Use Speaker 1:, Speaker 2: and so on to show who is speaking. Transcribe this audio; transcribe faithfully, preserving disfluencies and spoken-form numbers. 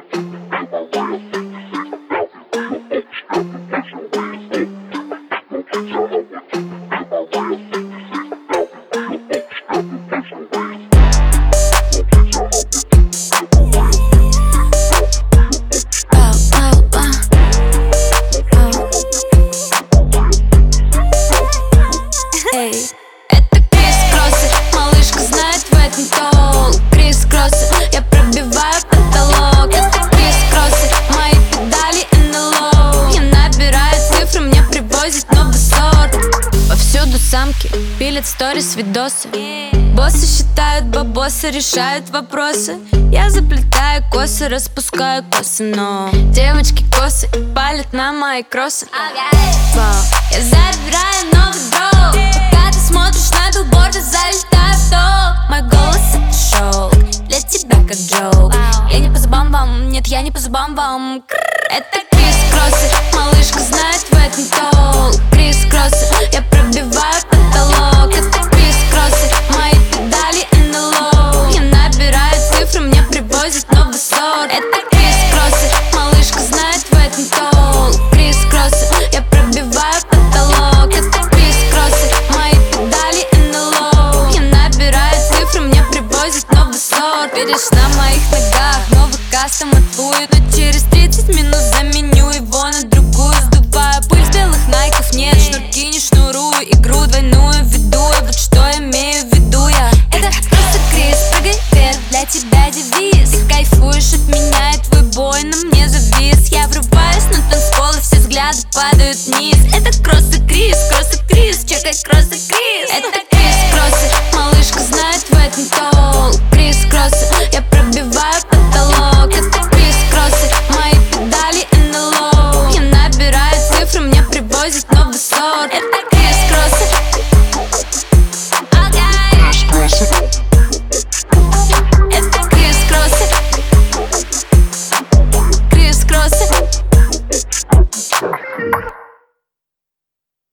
Speaker 1: Самки пилят сторис, видосы. Боссы считают бабосы, решают вопросы. Я заплетаю косы, распускаю косы, но девочки косы палят на мои кроссы. Вау. Я забираю новый дроп. Пока ты смотришь на билборды, залетаю в топ. Мой голос это шоу, для тебя как джоук. Я не по зубам вам, нет, я не по зубам вам. Это крис-кроссы, малышка знает в этом толк. Крис-кроссы, я пробиваю потолок. Это крис-кроссы, мои педали in the low. Я набираю цифры, мне привозят новый сорт. Это крис-кроссы, малышка знает в этом толк. Крис-кроссы, я пробиваю потолок. Это крис-кроссы, мои педали in the low. Я набираю цифры, мне привозят новый сорт. Видишь на моих ногах новый кастом отвует, но через тридцать минут заменю его на другую. Сдуваю пыль с белых найков, нет, шнурки не шнурую. Игру двойную веду, и вот что имею в виду я. Это просто Крис, прыгай вверх, для тебя девиз. Ты кайфуешь от меня, и твой бой на мне завис. Я врубаюсь на танцпол, и все взгляды падают вниз. Это кроссы Крис, кроссы Крис, чекай кроссы Крис. Это Крис, кроссы, малышка знает в этом толк. Крис, кроссы, я